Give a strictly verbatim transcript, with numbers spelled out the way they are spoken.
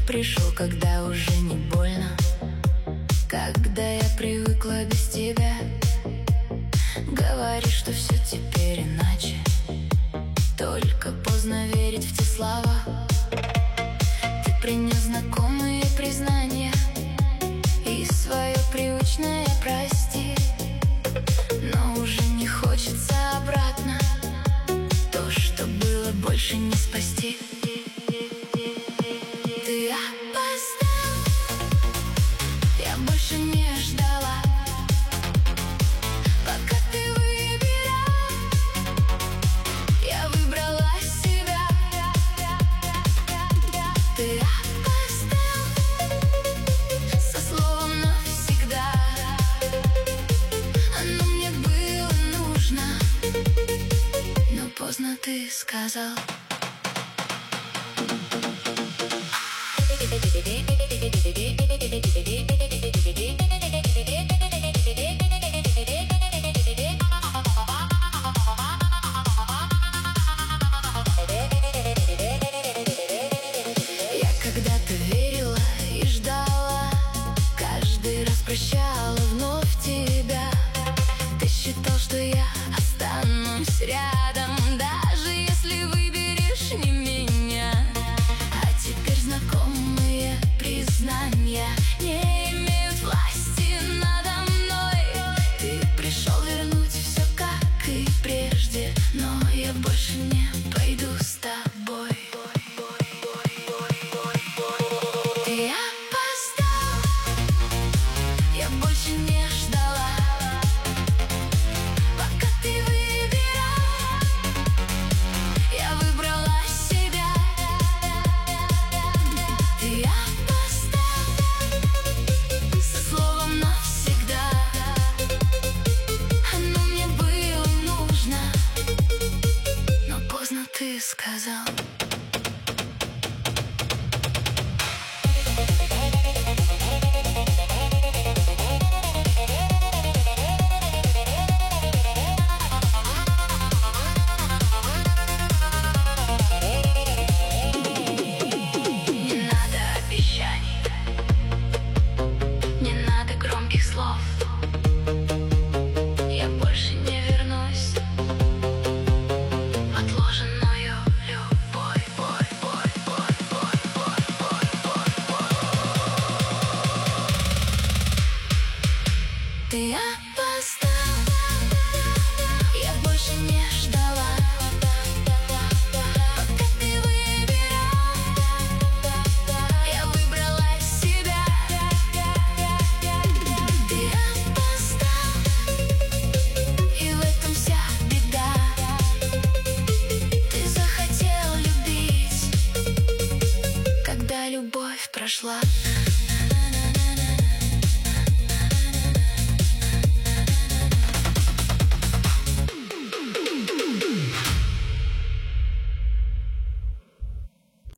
пришел, когда уже не больно, когда я привыкла без тебя. Говоришь, что все теперь иначе, только поздно верить в те слова. Ты принес знакомые признания и свое привычное прости, но уже не хочется обратно. То, что было, больше не спасти. Ты опоздал, я больше не ждала. Пока ты выбирал, я выбрала себя. Ты опоздал со словом навсегда. Оно мне было нужно, но поздно ты сказал. Я когда-то верила и ждала, каждый раз прощала вновь тебя. Ты считал, что я останусь рядом, даже если выберешь не меня. А теперь знакомые признания не имеют власти надо мной. Ты пришел вернуть все как и прежде, но я больше не пойду с тобой. Ты опоздал, я больше не ждала. Пока ты выбирал, я выбрала себя. Ты опоздал со словом навсегда. Оно мне было нужно, но поздно ты сказал. Не надо обещаний, не надо громких слов. Я больше не вернусь в отложенную любовь. Ты опоздал, я больше не ждала. Пока ты выбирал, я выбрала себя. Ты опоздал, и в этом вся беда. Ты захотел любить, когда любовь прошла.